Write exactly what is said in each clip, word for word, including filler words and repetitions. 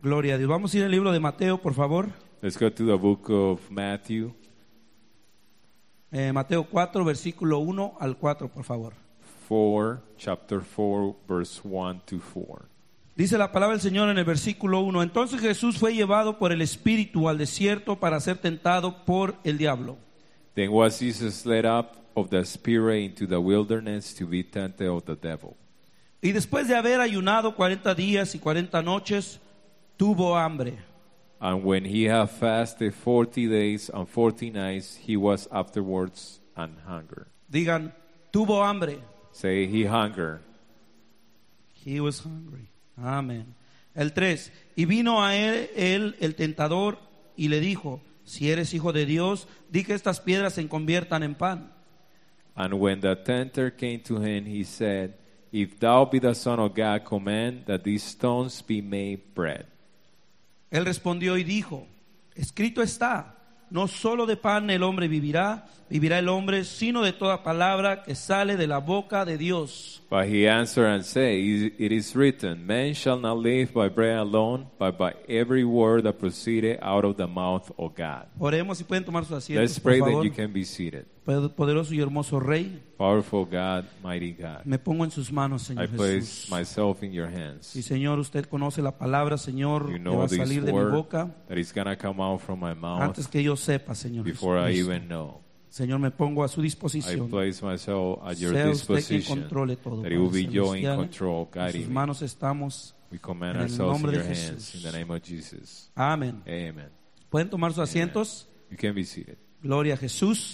Gloria a Dios. Vamos a ir al libro de Mateo, por favor. Let's go to the book of Matthew. Eh, Mateo cuatro, versículo uno al cuatro, por favor. four, chapter four, verse one to four. Dice la palabra del Señor en el versículo uno. Entonces Jesús fue llevado por el Espíritu al desierto para ser tentado por el diablo. Then was Jesus led up of the Spirit into the wilderness to be tempted of the devil. Y después de haber ayunado cuarenta días y cuarenta noches, tuvo hambre. And when he had fasted forty days and forty nights, he was afterwards an hunger. Digan, tuvo hambre. Say, he hunger. He was hungry. Amén. El tres. Y vino a él, él el tentador y le dijo, si eres hijo de Dios, di que estas piedras se conviertan en pan. And when the tempter came to him, he said, if thou be the Son of God, command that these stones be made bread. Él respondió y dijo, escrito está, no solo de pan el hombre vivirá, vivirá el hombre, sino de toda palabra que sale de la boca de Dios. But he answered and said, it is written, man shall not live by bread alone, but by every word that proceeded out of the mouth of God. Oremos y pueden tomar sus asientos, Let's pray por that favor. you can be seated. Poderoso y hermoso Rey, Powerful God, mighty God, me pongo en sus manos, I Señor place Jesús. myself in your hands. Y Señor, usted conoce la palabra, Señor, You que know va a this salir de mi word boca that is going to come out from my mouth antes que yo sepa, Señor before I Jesús. even know. Señor, me pongo a su I disposición. place myself at your Sea usted quien disposition, controle todo, that it will be Padre you in celestial. control, En sus guiding me. manos estamos. We command en el ourselves in nombre de your hands Jesús. in the name of Jesus. Amén. Amen. ¿Pueden tomar sus asientos? You can be seated. Gloria a Jesús.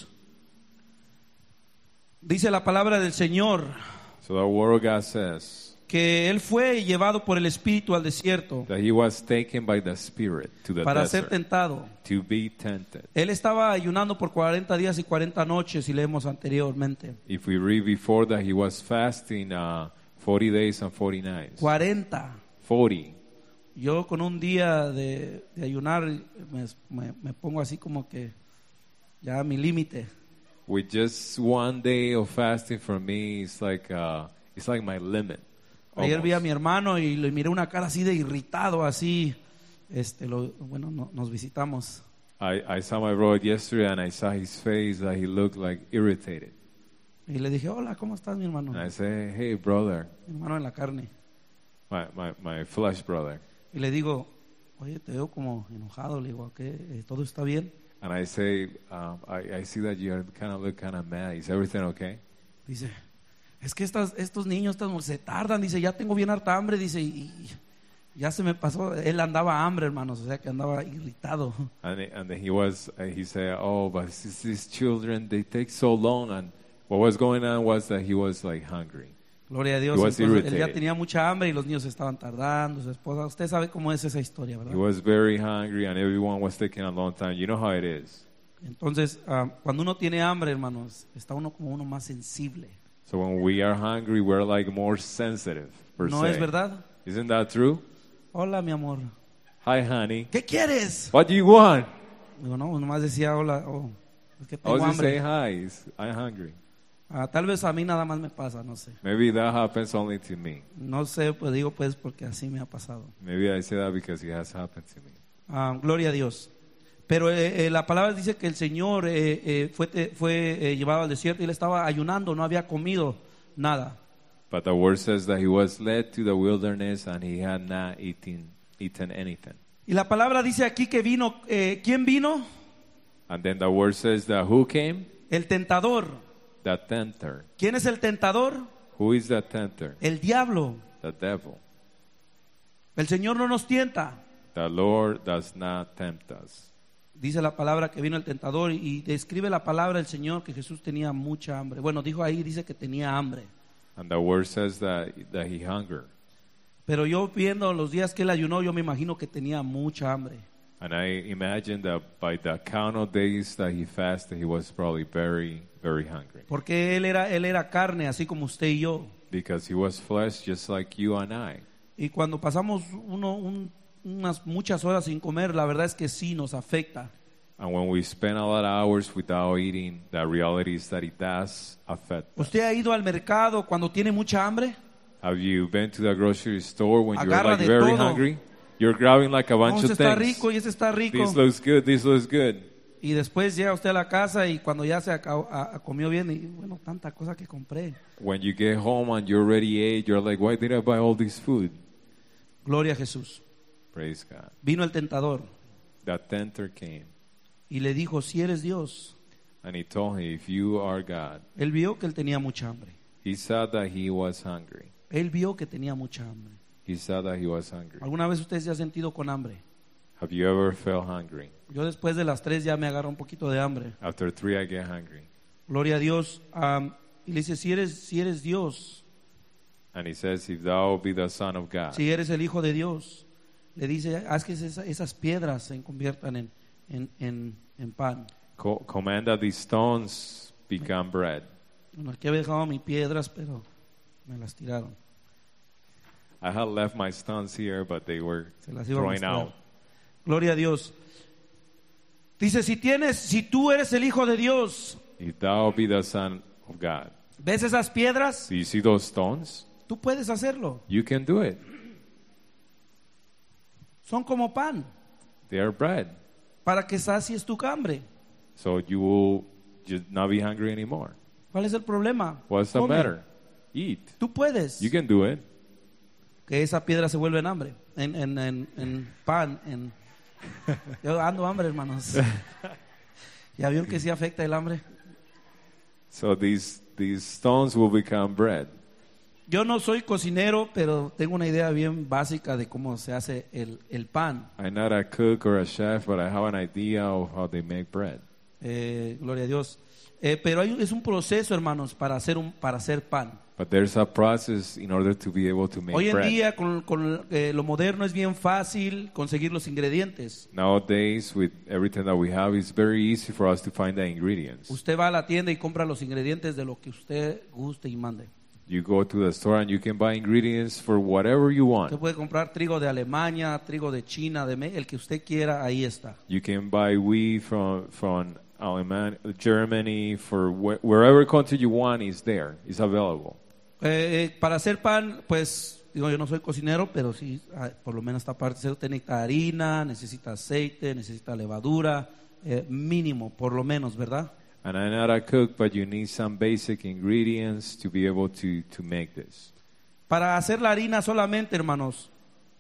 Dice la palabra del Señor So the word of God says que Él fue llevado por el Espíritu al desierto that he was taken by the Spirit to the para ser desert tentado. to be tempted. Él estaba ayunando por cuarenta días y cuarenta noches, y leemos anteriormente. If we read before that, he was fasting uh, forty days and forty nights. cuarenta. forty. Yo con un día de, de ayunar me, me, me pongo así como que ya a mi límite. With just one day of fasting for me, it's like uh, it's like my limit. Ayer vi a almost. mi hermano y le miré una cara así de irritado, así. Este, lo, bueno, no, nos visitamos. I, I saw my brother yesterday and I saw his face that he looked like irritated. Y le dije, hola, ¿cómo estás, mi hermano? And I said, hey brother, Mi hermano en la carne. my, my, my flesh brother. Y le digo, oye, te veo como enojado. Le digo, ¿qué? ¿Todo está bien? And I say, um, I, I see that you kind of look kind of mad. Is everything okay? Dice, es que estas, estos niños estas, se tardan. Dice, ya tengo bien harta hambre. Dice, y, y ya se me pasó. Él andaba hambre, hermanos, o sea que andaba irritado. And, and then he was, uh, he said, oh, but these, these children, they take so long. And what was going on was that he was like hungry. Gloria a Dios. He was Entonces, él ya irritated. tenía mucha hambre y los niños estaban tardando. Su esposa, usted sabe cómo es esa historia, ¿verdad? He was very hungry and everyone was taking a long time. You know how it is. Entonces, ah, cuando uno tiene hambre, hermanos, está uno como uno más sensible. So when we are hungry, we're like more sensitive, per ¿No se. es verdad? Isn't that true? Hola, mi amor. Hi, honey. ¿Qué quieres? What do you want? Digo, no, nomás decía hola. Oh, es que I tengo was just saying hambre. hi. It's- I'm hungry. Ah, tal vez a mí nada más me pasa, no sé. Maybe that happens only to me. No sé, pues digo pues porque así me ha pasado. Maybe I say that because it has happened to me. Ah, gloria a Dios. Pero eh, eh, la palabra dice que el Señor eh, eh, fue, te- fue eh, llevado al desierto y él estaba ayunando, no había comido nada. But the word says that he was led to the wilderness and he had not eaten, eaten anything. Y la palabra dice aquí que vino, eh, ¿quién vino? And then the word says that who came? El tentador. The tempter. ¿Quién es el tentador? Who is the tempter? El diablo. The devil. El Señor no nos tienta. The Lord does not tempt us. Dice la palabra que vino el tentador y describe la palabra del Señor que Jesús tenía mucha hambre. Bueno, dijo ahí, dice que tenía hambre. And the word says that, that he hungered. Pero yo viendo los días que él ayunó, yo me imagino que tenía mucha hambre. And I imagine that by the count of days that he fasted, he was probably very, very hungry. Porque él era, él era carne, así como usted y yo. Because he was flesh just like you and I. Y cuando pasamos uno, un- unas muchas horas sin comer, la verdad es que sí nos afecta. And when we spend a lot of hours without eating, the reality is that it does affect us. ¿Usted ha ido al mercado cuando tiene mucha hambre? Have you been to the grocery store when you're Agarra like de very todo. hungry? You're grabbing like a Oh, bunch este of está things. rico y este está rico. This looks good, this looks good. Y después llega usted a la casa y cuando ya se acabó- a- a- comió bien y bueno, tanta cosa que compré. When you get home and you already ate, you're like, why did I buy all this food? Gloria a Jesús. Praise God. Vino el tentador That tempter came y le dijo, si eres Dios. and he told him, if you are God, Él vio que él tenía mucha hambre. he saw that he was hungry. Él vio que tenía mucha hambre. He saw that he was hungry. ¿Alguna vez usted se ha sentido con hambre? Have you ever felt hungry? Yo después de las tres ya me agarro un poquito de hambre. After three, I get hungry. Gloria a Dios. Am, y le dice, si eres, si eres Dios, And he says, if thou be the Son of God, si eres el Hijo de Dios, le dice, haz que esa- esas piedras se conviertan en, en, en, en pan. co- command that these stones become bread. Bueno, aquí había dejado mis piedras, pero me las tiraron. I had left my stones here, but they were Se las iba a thrown mostrar. out. Gloria a Dios. Dice, si tienes, si tú eres el Hijo de Dios, If thou be the Son of God, ¿ves esas piedras? do you see those stones? Tú puedes hacerlo. You can do it. Son como pan, They are bread. para que sacies tu hambre. So you will just not be hungry anymore. ¿Cuál es el problema? What's the Come. matter? Eat. Tú puedes. You can do it. Que esa piedra se vuelve en hambre, en, en, en, en pan, en... Yo ando hambre, hermanos. ¿Ya vieron que sí afecta el hambre? So these these stones will become bread. Yo no soy cocinero, pero tengo una idea bien básica de cómo se hace el, el pan. I'm not a cook or a chef, but I have an idea of how they make bread. Eh, gloria a Dios. Eh, pero hay, es un proceso, hermanos, para hacer, un, para hacer pan. But there's a process in order to be able to make Hoy en bread. día, con, con eh, lo moderno, es bien fácil conseguir los ingredientes. Nowadays, with everything that we have, it's very easy for us to find the ingredients. Usted va a la tienda y compra los ingredientes de lo que usted guste y mande. You go to the store and you can buy ingredients for whatever you Usted want. puede comprar trigo de Alemania, trigo de China, de Me- el que usted quiera, ahí está. You can buy wheat from from Aleman- Germany, for wh- wherever country you want is there. It's available. Eh, eh, para hacer pan, pues, digo, yo no soy cocinero, pero sí, ah, por lo menos esta parte, se necesita harina, necesita aceite, necesita levadura, eh, mínimo, por lo menos, ¿verdad? And I'm not a cook, but you need some basic ingredients to be able to, to make this. Para hacer la harina solamente, hermanos,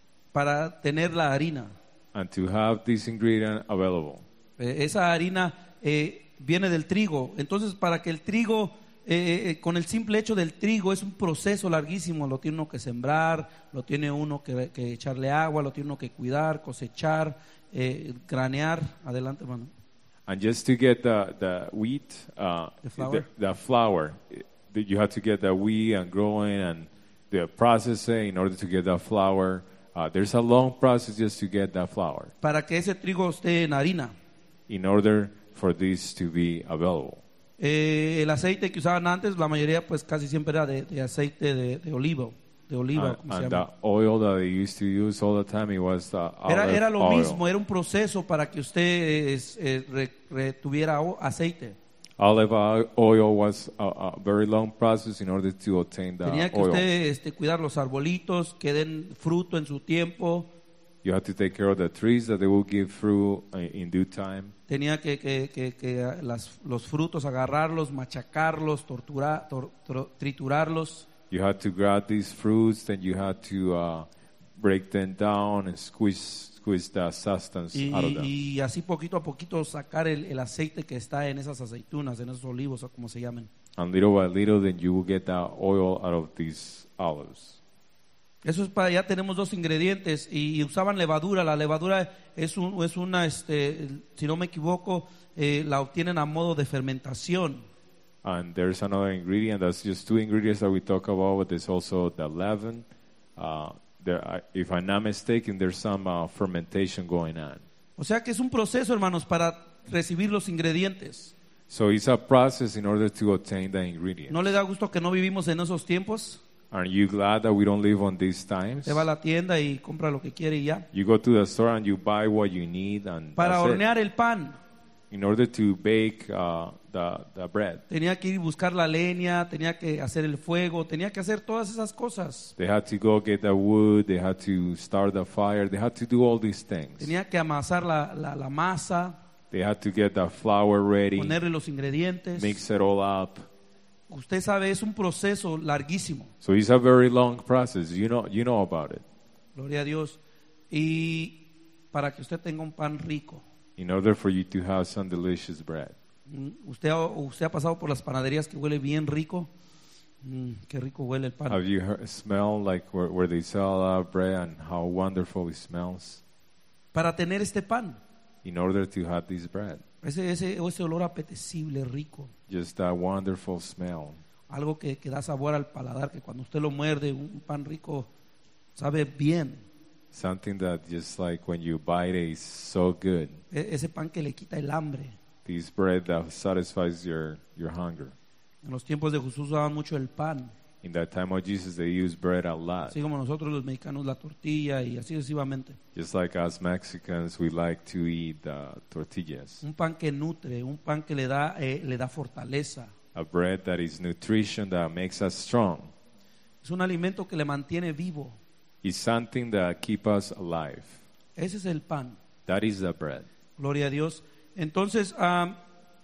para tener la harina, And to have this ingredient available. eh, esa harina eh, viene del trigo, entonces para que el trigo, eh, eh, con el simple hecho del trigo, es un proceso larguísimo, lo tiene uno que sembrar, lo tiene uno que, que echarle agua, lo tiene uno que cuidar, cosechar, eh, granear, adelante, hermano. And just to get the, the wheat, uh, The flour? the, the flour, it- that you have to get the wheat and growing and the processing in order to get the flour. Uh, there's a long process just to get that flour Para que ese trigo esté en harina. in order for this to be available. Eh, el aceite que usaban antes, la mayoría pues casi siempre era de, de aceite de, de olivo, de oliva, And, como se and llama. the oil that they used to use all the time, it was the Era, olive era lo oil. mismo, era un proceso para que usted eh, es- eh, re- retuviera o- aceite. Olive oil was a, a very long process in order to obtain the Tenía que oil. usted este, cuidar los arbolitos, que den fruto en su tiempo. You have to take care of the trees that they will give fruit uh, in due time. Tenía que, que- que- que, ah, las- los frutos agarrarlos, machacarlos, tortura- tor- tro- triturarlos. You had to grab these fruits, then you had to uh, break them down and squeeze squeeze the substance Y, out of them. y así poquito a poquito sacar el, el aceite que está en esas aceitunas, en esos olivos o como se llamen. And little by little, then you will get the oil out of these olives. Eso es para, ya tenemos dos ingredientes y, y usaban levadura. La levadura es, un, es una, este, si no me equivoco, eh, la obtienen a modo de fermentación. And there's another ingredient. That's just two ingredients that we talk about, but there's also the leaven. Uh, there, I- if I'm not mistaken, there's some uh, fermentation going on. O sea que es un proceso, hermanos, para recibir los ingredientes. So it's a process in order to obtain the ingredients. ¿No le da gusto que no vivimos en esos tiempos? Aren't you glad that we don't live on these times? Se va a la tienda y compra lo que quiere y ya. You go to the store and you buy what you need, and Para that's it. hornear el pan, in order to bake uh, the, the bread. Tenía que ir a buscar la leña, tenía que hacer el fuego, tenía que hacer todas esas cosas. They had to go get the wood, they had to start the fire, they had to do all these things. Tenía que amasar la, la, la masa, They had to get the flour ready, ponerle los ingredientes. mix it all up. Usted sabe, es un proceso larguísimo. So it's a very long process. You know, you know about it. Gloria a Dios. Y para que usted tenga un pan rico. In order for you to have some delicious bread. Mm, ¿Usted ha, usted ha pasado por las panaderías que huele bien rico? Mm, qué rico huele el pan. Have you heard, smelled like where, where they sell uh, bread and how wonderful it smells? Para tener este pan, In order to have this bread, ese, ese, ese olor apetecible, rico, just that wonderful smell. algo que, que da sabor al paladar, que cuando usted lo muerde, un pan rico sabe bien. Something that just like when you bite it is so good. E- ese pan que le quita el hambre. This bread that satisfies your, your hunger. En los tiempos de Jesús usaban mucho el pan, In that time of Jesus, they used bread a lot. así como nosotros los mexicanos la tortilla y así sucesivamente. Just like us Mexicans, we like to eat uh, tortillas. Un pan que nutre, un pan que le da, eh, le da fortaleza. A bread that is nutrition, that makes us strong. Es un alimento que le mantiene vivo. It's something that keeps us alive. Ese es el pan. That is the bread. Gloria a Dios. Entonces, ah,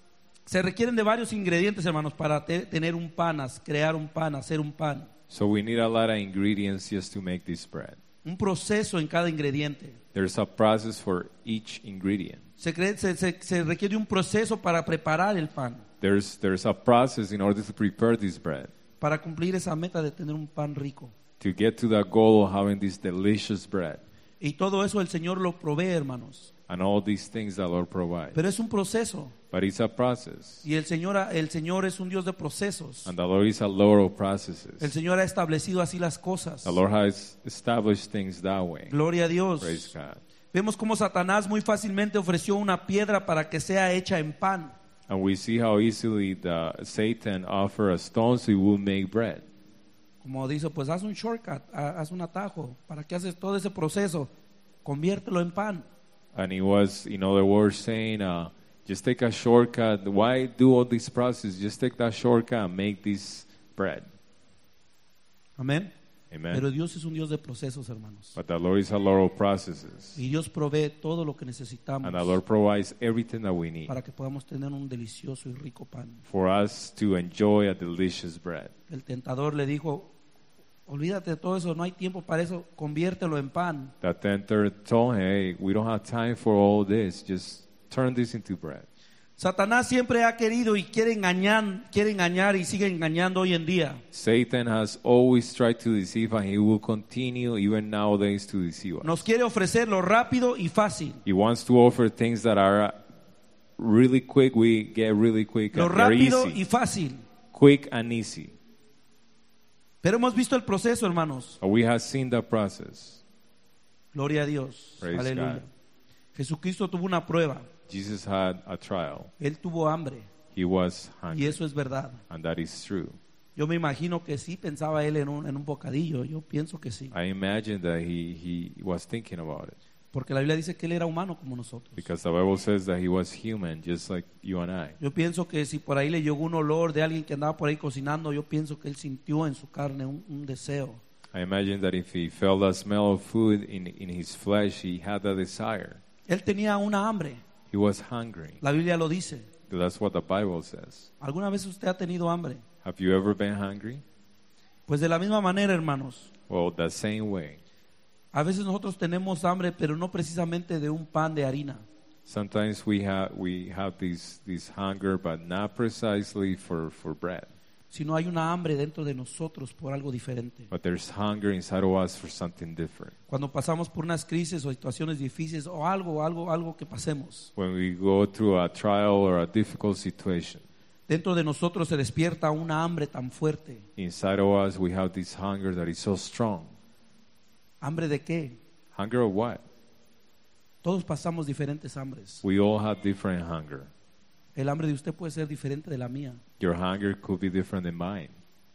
se requieren de varios ingredientes, hermanos, para te- tener un pan, as- crear un pan, hacer un pan. So we need a lot of ingredients just to make this bread. Un proceso en cada ingrediente. There's a process for each ingredient. Se, cree- se- se- se requiere un proceso para preparar el pan, There's, there's a process in order to prepare this bread, para cumplir esa meta de tener un pan rico. to get to the goal of having this delicious bread. Y todo eso el Señor lo provee, hermanos. And all these things the Lord provides. Pero es un proceso. But it's a process. Y el Señor, el Señor es un Dios de procesos. And the Lord is a Lord of El processes. Señor ha establecido así las cosas. The Lord has established things that way. Gloria a Dios. Praise God. Vemos cómo Satanás muy fácilmente ofreció una piedra para que sea hecha en pan. And we see how easily the Satan offer a stone so he will make bread. Como dice, pues haz un shortcut, ha- haz un atajo. ¿Para qué haces todo ese proceso? Conviértelo en pan. And he was, in other words, saying, uh, just take a shortcut. Why do all this process? Just take that shortcut and make this bread. Amén. Amen. Pero Dios es un Dios de procesos, hermanos. But the Lord is a Lord of processes. Y Dios provee todo lo que necesitamos And the Lord provides everything that we need para que podamos tener un delicioso y rico pan. for us to enjoy a delicious bread. El tentador le dijo, olvídate de todo eso, no hay tiempo para eso, conviértelo en pan. The tempter told him, hey, we don't have time for all this. Just turn this into bread. Satanás siempre ha querido y quiere engañar, quiere engañar y sigue engañando hoy en día. Satan has always tried to deceive, and he will continue even nowadays to deceive us. Nos quiere ofrecer lo rápido y fácil. He wants to offer things that are uh, really quick. We get really quick Lo and they're rápido easy. y fácil. Quick and easy. Pero hemos visto el proceso, hermanos. But we have seen the process. Gloria a Dios. Praise Aleluya. God. Jesucristo tuvo una prueba. Jesus had a trial. Él tuvo hambre. He was Y hungry, eso es verdad. and that is true. Yo me imagino que sí pensaba él en un, en un bocadillo. Yo pienso que sí. I imagine that he, he was thinking about it. Porque la Biblia dice que él era humano como nosotros. Because the Bible says that he was human, just like you and I. Yo pienso que si por ahí le llegó un olor de alguien que andaba por ahí cocinando, yo pienso que él sintió en su carne un, un deseo. I imagine that if he felt the smell of food in, in his flesh, he had a desire. Él tenía una hambre. He was hungry. La Biblia lo dice. That's what the Bible says. ¿Alguna vez usted ha tenido hambre? Have you ever been hungry? Pues de la misma manera, hermanos. Well, the same way. A veces nosotros tenemos hambre, pero no precisamente de un pan de harina. Sometimes we have we have this this hunger, but not precisely for, for bread. Sino hay una hambre dentro de nosotros por algo diferente. But there's hunger inside of us for something different. Cuando pasamos por unas crisis o situaciones difíciles o algo, algo, algo que pasemos, When we go through a trial or a difficult situation, dentro de nosotros se despierta una hambre tan fuerte. inside of us we have this hunger that is so strong. ¿Hambre de qué? Hunger of what? Todos pasamos diferentes hambres. We all have different hunger. El hambre de usted puede ser diferente de la mía. Your hunger could be different than mine.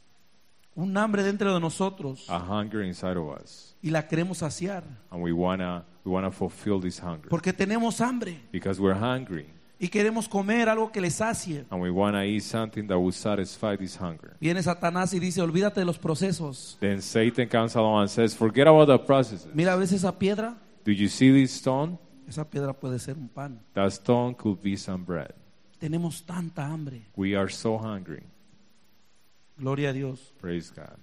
Un hambre dentro de nosotros A hunger inside of us, y la queremos saciar and we wanna we wanna fulfill this hunger porque tenemos hambre. because we're hungry. Y queremos comer algo que le sacie. And we want to eat something that will satisfy this hunger. Viene Satanás y dice, olvídate de los procesos. Then Satan comes along and says, forget about the processes. Mira, ¿ves esa piedra? Do you see this stone? Esa piedra puede ser un pan. That stone could be some bread. Tenemos tanta hambre. We are so hungry. Gloria a Dios. Praise God.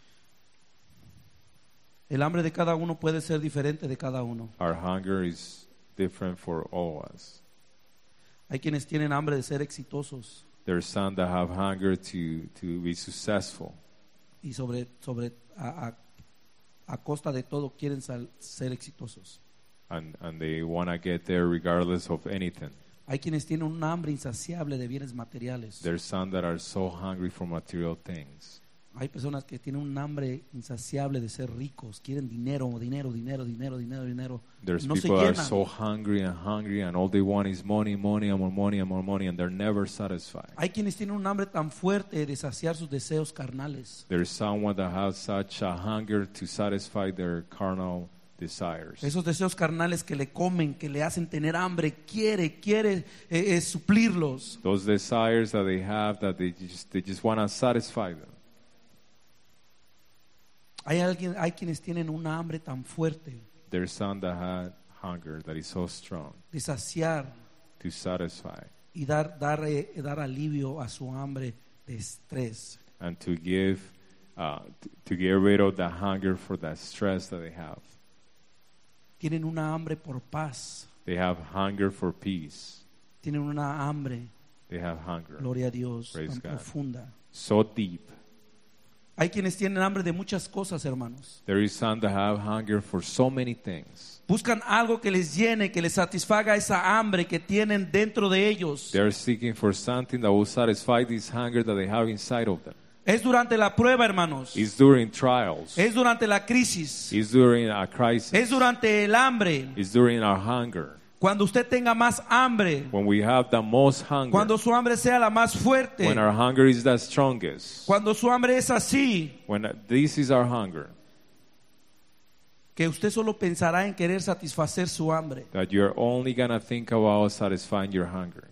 El hambre de cada uno puede ser diferente de cada uno. Our hunger is different for all of us. Hay quienes tienen hambre de ser exitosos There's some that have hunger to, to be successful. y sobre, sobre a, a, a costa de todo quieren sal- ser exitosos. And, and they want to get there regardless of anything. Hay quienes tienen un hambre insaciable de bienes materiales. There's some that are so hungry for material things. Hay personas que tienen un hambre insaciable de ser ricos, quieren dinero, dinero, dinero, dinero, dinero, dinero. There's No se people that are llenan. so hungry and hungry and all they want is money, money, and more money and more money, and they're never satisfied. Hay quienes tienen un hambre tan fuerte de saciar sus deseos carnales. There's someone that has such a hunger to satisfy their carnal desires. Esos deseos carnales que le comen, que le hacen tener hambre, quiere, quiere eh, eh, suplirlos. Those desires that they have that they just they just want to satisfy them. Hay alguien, hay quienes tienen una hambre tan fuerte There's some that had hunger that is so strong de saciar to satisfy y dar, dar, eh, dar alivio a su hambre de estrés. and to give uh, to, to get rid of the hunger for that stress that they have. Tienen una hambre por paz. They have hunger for peace. Tienen una hambre, They have hunger gloria a Dios, Praise tan God. profunda. so deep. Hay quienes tienen hambre de muchas cosas, hermanos. There is some that have hunger for so many things. Buscan algo que les llene, que les satisfaga esa hambre que tienen dentro de ellos. They're seeking for something that will satisfy this hunger that they have inside of them. Es durante la prueba, hermanos. It's during trials. Es durante la crisis. It's during a crisis. Es durante el hambre. It's during our hunger. Cuando usted tenga más hambre. When we have the most hunger. Cuando su hambre sea la más fuerte. When our hunger is the strongest. Cuando su hambre es así. When this is our hunger. Que usted solo pensará en querer satisfacer su hambre. That you're only going to think about satisfying your hunger.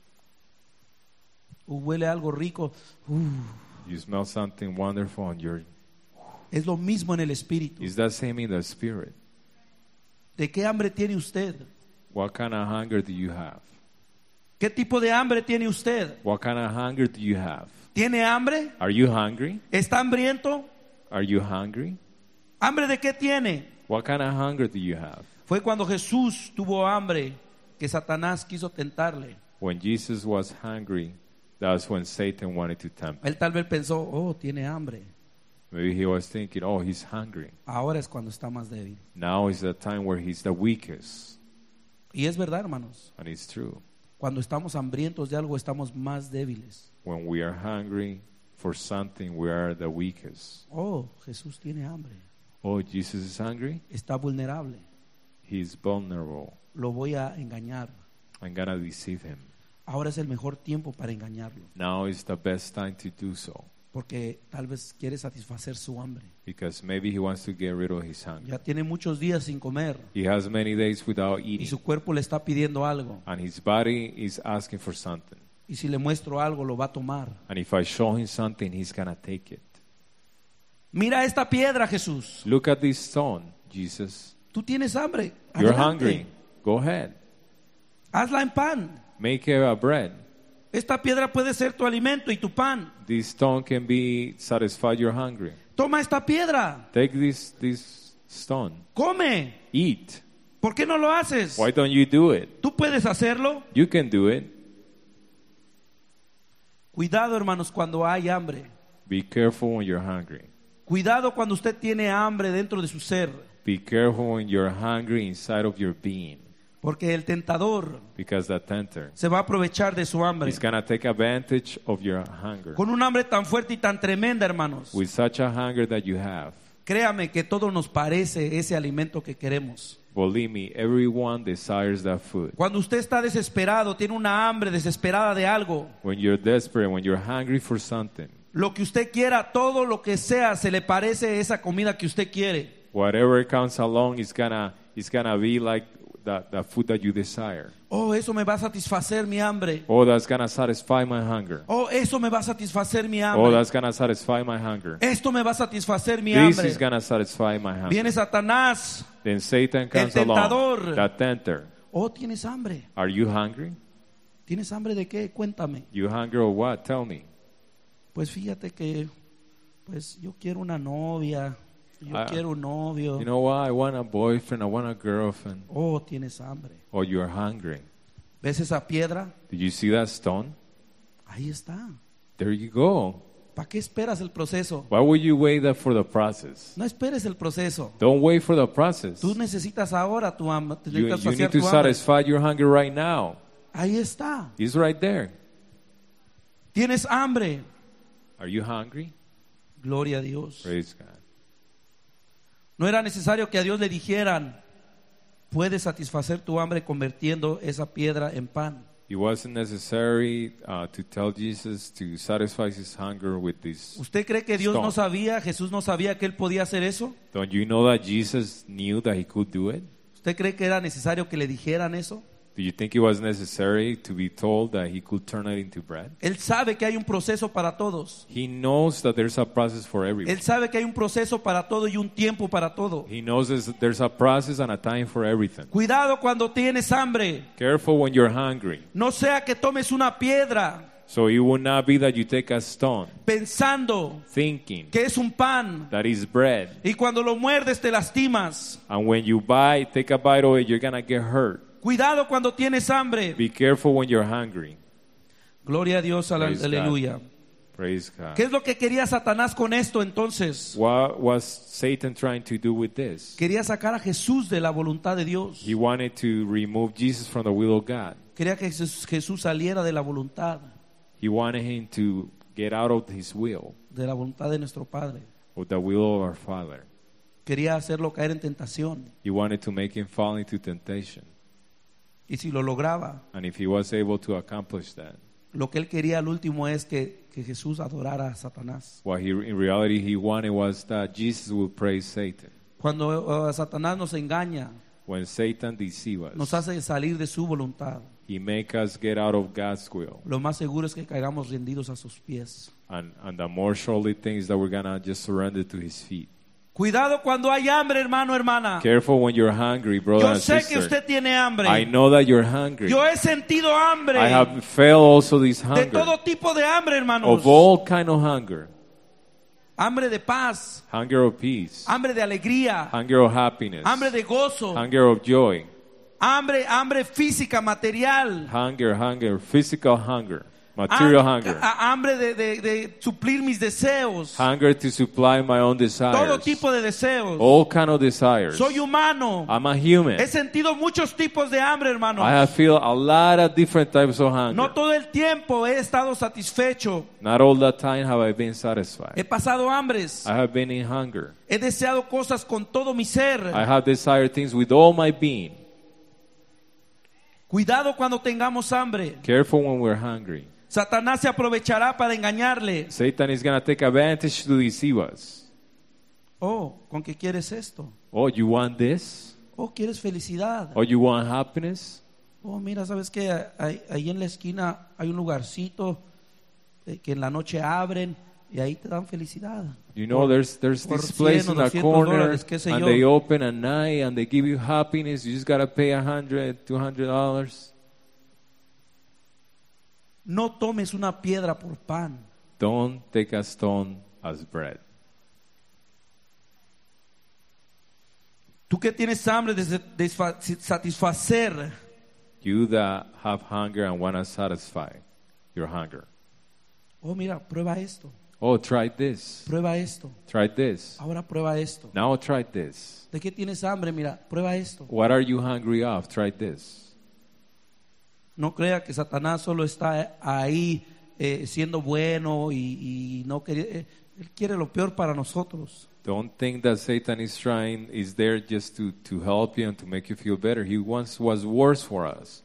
Uh, huele algo rico. Uh, You smell something wonderful and you're... es lo mismo en el espíritu. Is that same in the spirit? ¿De qué hambre tiene usted? What kind of hunger do you have? ¿Qué tipo de hambre tiene usted? What kind of hunger do you have? ¿Tiene hambre? Are you hungry? ¿Está hambriento? Are you hungry? ¿Hambre de qué tiene? What kind of hunger do you have? Fue cuando Jesús tuvo hambre que Satanás quiso tentarle. When Jesus was hungry, that's when Satan wanted to tempt him. Él tal vez pensó, oh, tiene hambre. Maybe he was thinking, oh, he's hungry. Ahora es cuando está más débil. Now is the time where he's the weakest. Y es verdad, hermanos. And it's true. Cuando estamos hambrientos de algo, estamos más débiles. When we are hungry for something, we are the weakest. Oh, Jesús tiene hambre. Oh, Jesus is hungry? Está vulnerable. He's vulnerable. Lo voy a engañar. I'm going to deceive him. Ahora es el mejor tiempo para engañarlo. Now is the best time to do so. Porque tal vez quiere satisfacer su hambre. Because maybe he wants to get rid of his hunger. Ya tiene muchos días sin comer. He has many days without Y eating. su cuerpo le está pidiendo algo. And his body is asking for something. Y si le muestro algo, lo va a tomar. And if I show him something, he's going to take it. Mira esta piedra, Jesús. Look at this stone, Jesus. Tú tienes hambre. You're Adelante. hungry. Go ahead. Hazla en pan. Make it a bread. Esta piedra puede ser tu alimento y tu pan. This stone can be satisfy your hunger. Toma esta piedra. Take this this stone. Come. Eat. ¿Por qué no lo haces? Why don't you do it? Tú puedes hacerlo. You can do it. Cuidado, hermanos, cuando hay hambre. Be careful when you're hungry. Cuidado cuando usted tiene hambre dentro de su ser. Be careful when you're hungry inside of your being. Porque el tentador Because the tempter se va a aprovechar de su hambre. is going to take advantage of your hunger. Con un hambre tan fuerte y tan tremenda, hermanos. With such a hunger that you have. Créame que todo nos parece ese alimento que queremos. Believe me, everyone desires that food. Cuando usted está desesperado, tiene una hambre desesperada de algo, When you're desperate, when you're hungry for something, lo que usted quiera, todo lo que sea, se le parece esa comida que usted quiere. whatever comes along is gonna is gonna be like that, that food that you desire. Oh, eso me va a satisfacer mi hambre. Oh, that's gonna satisfy my hunger. Oh, eso me va a satisfacer mi Oh, hambre. that's gonna satisfy my hunger. Esto me va a satisfacer mi This hambre. is gonna satisfy my hunger. Viene Satanás. Then Satan comes El along, tentador. that tempter. Oh, ¿tienes hambre? Are you hungry? ¿Tienes hambre de qué? Cuéntame. You hungry or what? Tell me. Pues fíjate que, pues yo quiero una novia. Yo Ah, quiero un novio. You know what? I want a boyfriend. I want a girlfriend. Oh, tienes hambre. Or you're hungry. ¿Ves esa piedra? Did you see that stone? Ahí está. There you go. ¿Para qué esperas el proceso? Why would you wait that for the process? No esperes el proceso. Don't wait for the process. Tú necesitas ahora tu hambre. You, Necesitas you saciar need to tu hambre. satisfy your hunger right now. Ahí está. It's right there. ¿Tienes hambre? Are you hungry? Gloria a Dios. Praise God. No era necesario que a Dios le dijeran, puedes satisfacer tu hambre convirtiendo esa piedra en pan. It wasn't necessary uh, to tell Jesus to satisfy his hunger with this. ¿Usted cree que Dios Stone. no sabía, Jesús no sabía que él podía hacer eso? Don't you know that Jesus knew that he could do it? ¿Usted cree que era necesario que le dijeran eso? Do you think it was necessary to be told that he could turn it into bread? Él sabe que hay un proceso para todos. He knows that there's a process for everyone. Él sabe que hay un proceso para todo y un tiempo para todo. He knows there's, there's a process and a time for everything. Cuidado cuando tienes hambre. Careful when you're hungry. No sea que tomes una piedra So it will not be that you take a stone pensando thinking que es un pan that is bread. y cuando lo muerdes te lastimas. And when you bite, take a bite of it, you're going to get hurt. Cuidado cuando tienes hambre. Be careful when you're hungry. Gloria a Dios, ale- Praise God. aleluya. Praise God. ¿Qué es lo que quería Satanás con esto entonces? What was Satan trying to do with this? Quería sacar a Jesús de la voluntad de Dios. He wanted to remove Jesus from the will of God. Quería que Jesús, Jesús saliera de la voluntad, He wanted him to get out of his will, de la voluntad de nuestro Padre. of the will of our Father. Quería hacerlo caer en tentación. He wanted to make him fall into temptation. Y si lo lograba, And if he was able to accomplish that, lo que él quería al último es que, que Jesús adorara a Satanás. what he, in reality he wanted was that Jesus would praise Satan. Cuando uh, Satanás nos engaña, When Satan deceives nos us, hace salir de su voluntad, he makes us get out of God's will. lo más seguro es que caigamos rendidos a sus pies. And, and the more surely things that we're going to just surrender to his feet. Cuidado cuando hay hambre, hermano, hermana. Careful when you're hungry, brother Yo and sé que sister. usted tiene hambre. I know that you're hungry. Yo he sentido hambre. I have felt also this De hunger. todo tipo de hambre, hermanos. Of all kind of hunger. Hambre de paz, Hunger of peace. hambre de alegría, Hunger of happiness. hambre de gozo, Hunger of joy. hambre, hambre física, material. Hunger, hunger, physical hunger. Material Ham- hunger. a- hambre de, de- de suplir mis deseos. Hunger to supply my own desires. Todo tipo de deseos. All kind of desires. Soy humano. I'm a human. He sentido muchos tipos de hambre, hermano. I have felt a lot of different types of hunger. No todo el tiempo he estado satisfecho. Not all the time have I been satisfied. He pasado hambres. I have been in hunger. He deseado cosas con todo mi ser. I have desired things with all my being. Cuidado cuando tengamos hambre. Careful when we're hungry. Satanás se aprovechará para engañarle. Satan is going to take advantage to deceive us. Oh, ¿con qué quieres esto? Oh, you want this? Oh, ¿quieres felicidad? Oh, you want happiness? Oh, mira, ¿sabes qué? Ahí, ahí en la esquina hay un lugarcito eh, que en la noche abren y ahí te dan felicidad. You know, there's there's por this place cien o in the doscientos corner, dólares, qué sé and yo. they open at night, and they give you happiness. You just got to pay a hundred, two hundred dollars. No tomes una piedra por pan. Don't take a stone as bread. Tú que tienes hambre de, de satisfacer, You that have hunger and want to satisfy your hunger. oh, mira, prueba esto, Oh, try this. prueba esto, Try this. ahora prueba esto. Now try this. ¿De qué tienes hambre? Mira, prueba esto. What are you hungry of? Try this. No crea que Satanás solo está ahí eh, siendo bueno y, y no quiere, eh, él quiere lo peor para nosotros. Don't think that Satan is trying, is there just to, to help you and to make you feel better. He wants what's worse for us.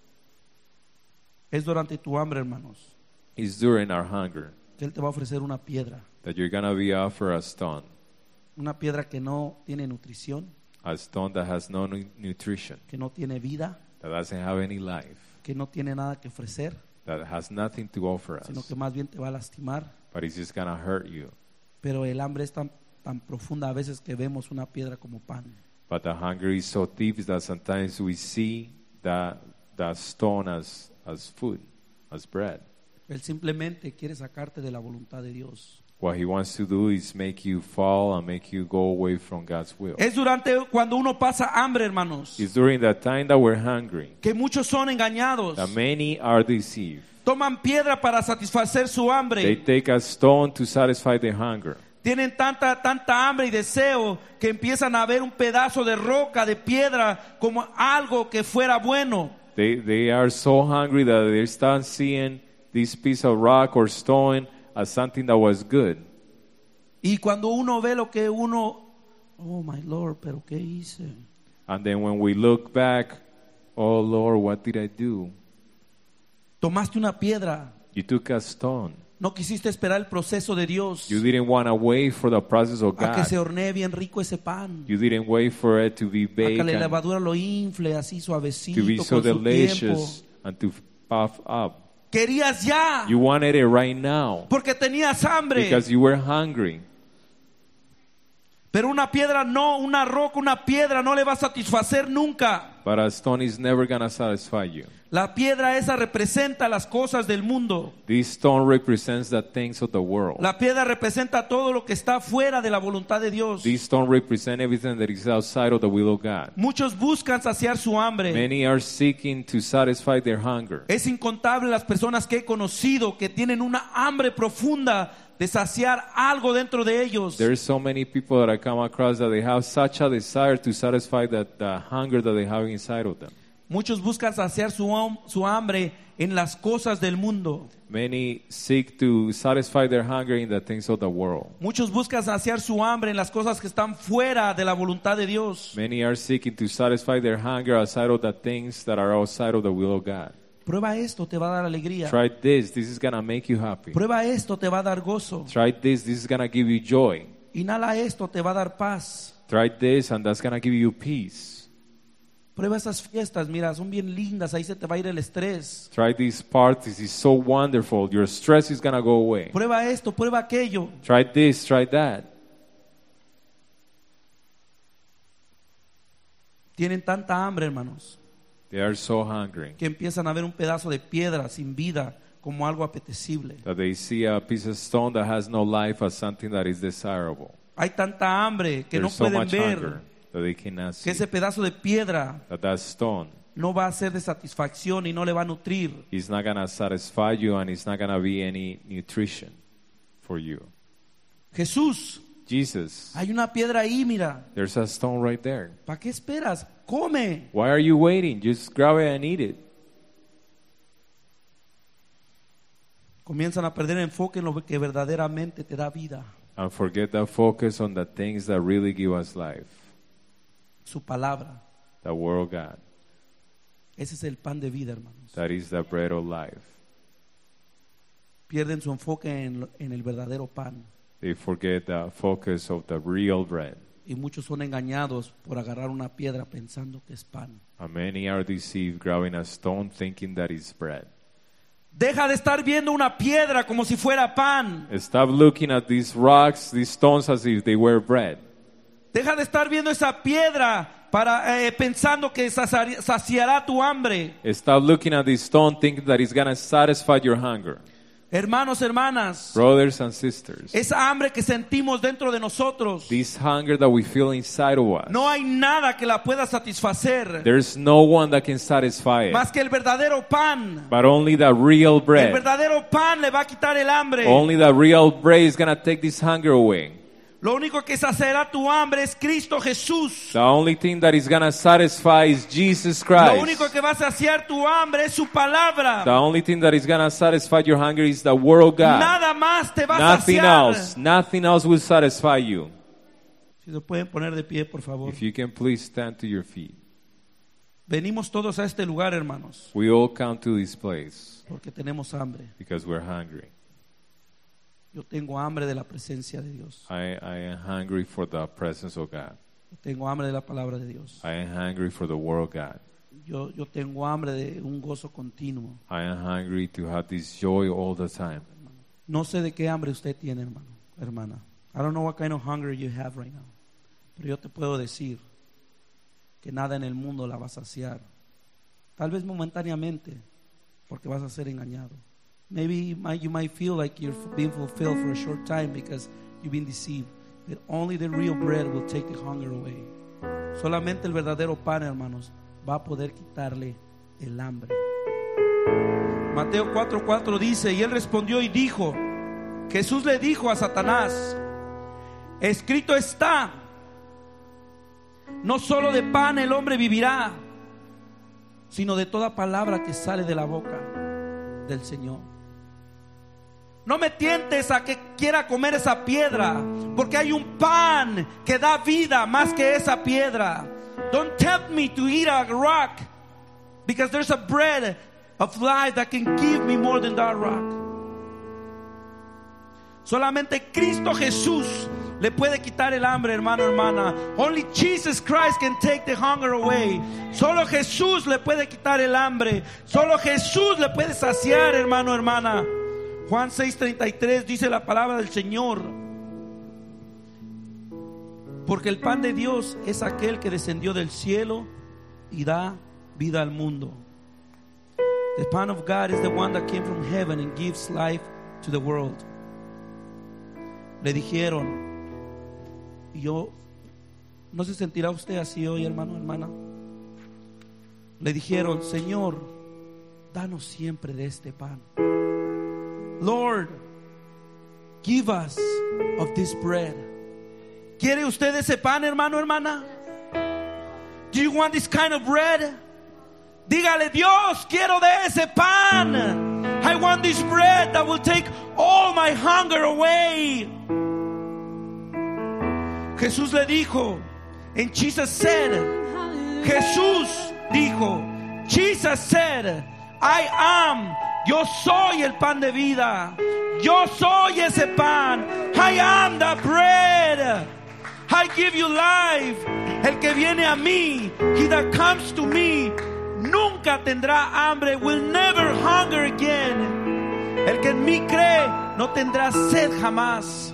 Es durante tu hambre, hermanos, It's during our hunger que él te va a ofrecer una piedra, that you're going to be offered a stone. una piedra que no tiene nutrición, A stone that has no nu- nutrition, que no tiene vida, that doesn't have any life, que no tiene nada que ofrecer, that has nothing to offer sino us, que más bien te va a lastimar. but it's just gonna hurt you. Pero el hambre es tan, tan profunda a veces que vemos una piedra como pan. But the hunger is so deep that sometimes we see that that stone as as food, as bread. Él simplemente quiere sacarte de la voluntad de Dios. What he wants to do is make you fall and make you go away from God's will. Es durante cuando uno pasa hambre, hermanos, It's during that time that we're hungry que muchos son engañados. that many are deceived. Toman piedra para satisfacer su They hambre. take a stone to satisfy their hunger. Tienen tanta, tanta hambre y deseo que empiezan a ver un pedazo de roca, de piedra, como algo que fuera bueno. They they are so hungry that they start seeing this piece of rock or stone as something that was good. Y cuando uno ve lo que uno, oh my Lord, pero ¿qué hice? And then when we look back, oh Lord, what did I do? Tomaste una piedra, You took a stone. no quisiste esperar el proceso de Dios You didn't want to wait for the process of a que se God. hornee bien rico ese pan, You didn't wait for it to be a que baked la and levadura lo infle así to be suavecito so con su tiempo. delicious and to puff up. Querías ya, You wanted it right now porque tenías hambre. because you were hungry. Pero una piedra no, una roca, una piedra no le va a satisfacer nunca. But a stone is never going to satisfy you. La piedra esa representa las cosas del mundo. This stone represents the things of the world. La piedra representa todo lo que está fuera de la voluntad de Dios. This stone represents everything that is outside of the will of God. Muchos buscan saciar su hambre. Many are seeking to satisfy their hunger. Es incontable las personas que he conocido que tienen una hambre profunda de saciar algo dentro de ellos. There's so many people that I come across that they have such a desire to satisfy that the hunger that they have inside of them. Muchos buscan saciar su, hom- su hambre en las cosas del mundo. Many seek to satisfy their hunger in the things of the world. Muchos buscan saciar su hambre en las cosas que están fuera de la voluntad de Dios. Many are seeking to satisfy their hunger outside of the things that are outside of the will of God. Prueba esto, te va a dar alegría. Try this, this is going to make you happy. Prueba esto, te va a dar gozo. Try this, this is going to give you joy. Inhala esto, te va a dar paz. Try this and that's going to give you peace. Prueba esas fiestas, mira, son bien lindas, ahí se te va a ir el estrés. Try these parties, it's so wonderful. Your stress is going to go away. Prueba esto, prueba aquello. Try this, try that. Tienen tanta hambre, hermanos, They are so hungry que empiezan a ver un pedazo de piedra sin vida como algo apetecible. that they see a piece of stone that has no life as something that is desirable. Hay tanta hambre que no There's so pueden much ver hunger that they cannot see. que ese pedazo de piedra That that stone no va a ser de satisfacción y no le va a nutrir. is not going to satisfy you and it's not going to be any nutrition for you. Jesús, Jesus, hay una piedra ahí, mira. there's a stone right there. ¿Para qué esperas? Come. Why are you waiting? Just grab it and eat it. Comienzan a perder enfoque en lo que verdaderamente te da vida. And forget the focus on the things that really give us life. Su palabra. The word of God. Ese es el pan de vida, hermanos. That is the bread of life. Pierden su enfoque en, lo- en el verdadero pan. They forget the focus of the real bread. Y muchos son engañados por agarrar una piedra pensando que es pan. And many are deceived grabbing a stone thinking that it's bread. Deja de estar viendo una piedra como si fuera pan. Stop looking at these rocks, these stones as if they were bread. Deja de estar viendo esa piedra para eh, pensando que saciar- saciará tu hambre. Stop looking at this stone thinking that it's going to satisfy your hunger. Hermanos, hermanas, Brothers and sisters, esa hambre que sentimos dentro de nosotros, this hunger that we feel inside of us, no hay nada que la pueda satisfacer there's no one that can satisfy it, más que el verdadero pan. but only the real El bread. verdadero pan le va a quitar el hambre. Only the real bread is going to take this hunger away. Lo único que saciará tu hambre es Cristo Jesús. The only thing that is going to satisfy is Jesus Lo único Christ. que va a saciar tu hambre es su palabra. The only thing that is going to satisfy your hunger is the word of God. Nada más te va a Nothing saciar. else. Nothing else will satisfy you. Si se pueden poner de pie, por favor. If you can please stand to your feet. Venimos todos a este lugar, hermanos, We all come to this place porque tenemos hambre. because we're hungry. Yo tengo hambre de la presencia de Dios. I, I am hungry for the presence of God. Yo tengo hambre de la palabra de Dios. I am hungry for the Word of God. Yo, yo tengo hambre de un gozo continuo. I am hungry to have this joy all the time. No sé de qué hambre usted tiene, hermano, hermana. I don't know what kind of hunger you have right now. Pero yo te puedo decir que nada en el mundo la va a saciar. Tal vez momentáneamente, porque vas a ser engañado. Maybe you might, you might feel like you're being fulfilled for a short time because you've been deceived. But only the real bread will take the hunger away. Solamente el verdadero pan, hermanos, va a poder quitarle el hambre. Mateo cuatro cuatro dice, y él respondió y dijo, Jesús le dijo a Satanás, escrito está, no solo de pan el hombre vivirá, sino de toda palabra que sale de la boca del Señor. No me tientes a que quiera comer esa piedra, porque hay un pan que da vida más que esa piedra. Don't tempt me to eat a rock, because there's a bread of life that can give me more than that rock. Solamente Cristo Jesús le puede quitar el hambre, hermano, hermana. Only Jesus Christ can take the hunger away. Solo Jesús le puede quitar el hambre. Solo Jesús le puede saciar, hermano, hermana. Juan seis treinta y tres dice la palabra del Señor, porque el pan de Dios es aquel que descendió del cielo y da vida al mundo. The pan of God is the one that came from heaven and gives life to the world. Le dijeron, y yo, ¿no se sentirá usted así hoy, hermano, hermana? Le dijeron, Señor, danos siempre de este pan. Lord, give us of this bread. ¿Quiere usted ese pan, hermano, hermana? Do you want this kind of bread? Dígale, Dios, quiero de ese pan. I want this bread that will take all my hunger away. Jesús le dijo, and Jesus said, Jesús dijo, Jesus said, I am, yo soy el pan de vida. Yo soy ese pan. I am the bread. I give you life. El que viene a mí, he that comes to me, nunca tendrá hambre, will never hunger again. El que en mí cree, no tendrá sed jamás.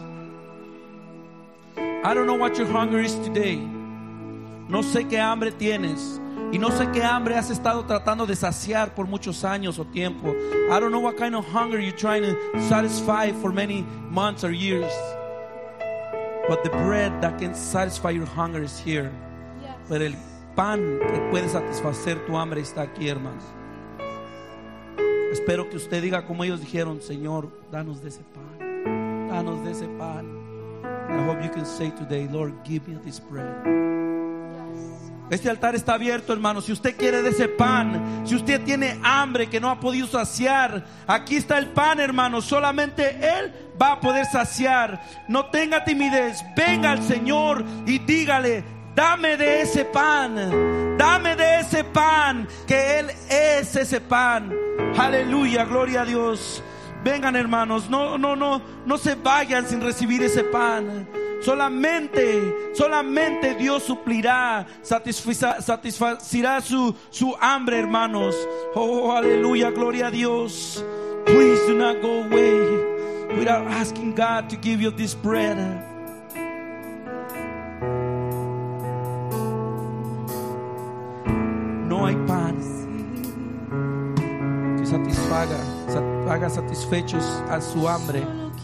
I don't know what your hunger is today. No sé qué hambre tienes. Y no sé qué hambre has estado tratando de saciar por muchos años o tiempo. I don't know what kind of hunger you're trying to satisfy for many months or years. But the bread that can satisfy your hunger is here. Yes. Pero el pan que puede satisfacer tu hambre está aquí, hermanos. Espero que usted diga como ellos dijeron, Señor, danos de ese pan. Danos de ese pan. I hope you can say today, Lord, give me this bread. Este altar está abierto, hermano. Si usted quiere de ese pan, si usted tiene hambre que no ha podido saciar, aquí está el pan, hermano. Solamente Él va a poder saciar. No tenga timidez. Venga al Señor y dígale, dame de ese pan. Dame de ese pan, que Él es ese pan. Aleluya, gloria a Dios. Vengan, hermanos, no, no, no, no se vayan sin recibir ese pan. Solamente, solamente Dios suplirá, satisfacerá, satisfacerá su, su hambre, hermanos. Oh, aleluya, gloria a Dios. Please do not go away without asking God to give you this bread. No hay pan que satisfaga, haga satisfechos a su hambre.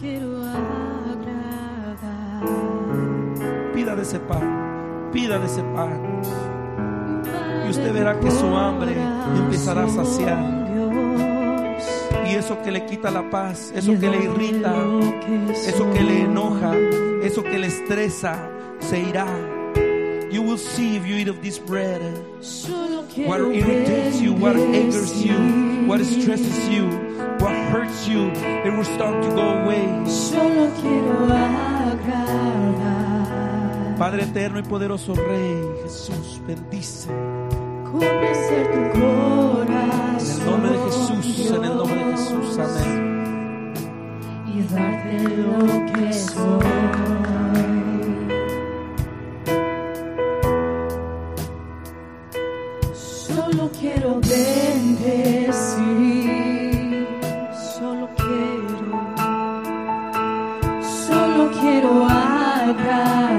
Pida de ese pan, pida de ese pan, y usted verá que su hambre empezará a saciar. Y eso que le quita la paz, eso que le irrita, eso que le enoja, eso que le estresa, se irá. You will see if you eat of this bread, what irritates you, what angers you, what stresses you, what hurts you, it will start to go away. Solo quiero agradar. Padre eterno y poderoso Rey Jesús, bendice. Complacer tu corazón. En el nombre de Jesús, en el nombre de Jesús, amén. Y darte lo que soy. bendecir. Solo quiero, solo quiero agradar.